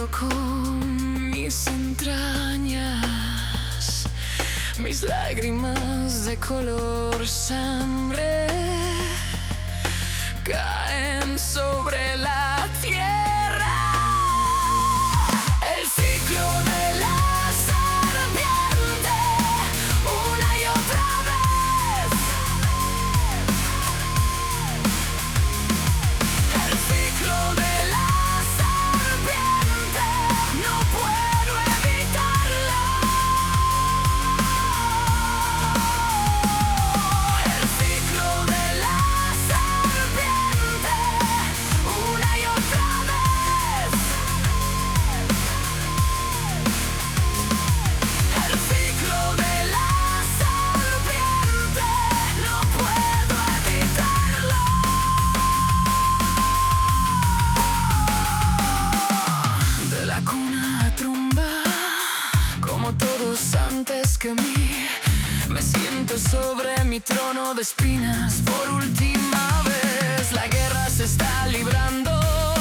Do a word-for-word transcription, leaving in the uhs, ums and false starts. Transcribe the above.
con mis entrañas, mis lágrimas de color sangre caen sobre la tierra. El ciclo de la serpiente, una y otra vez. El ciclo de la serpiente, no puedo evitarlo. El ciclo de la serpiente, una y otra vez. El ciclo de la serpiente, no puedo evitarlo. De la cuna a tromba, como todos antes que mí, me siento sobre mi trono de espinas por última vez. La guerra se está librando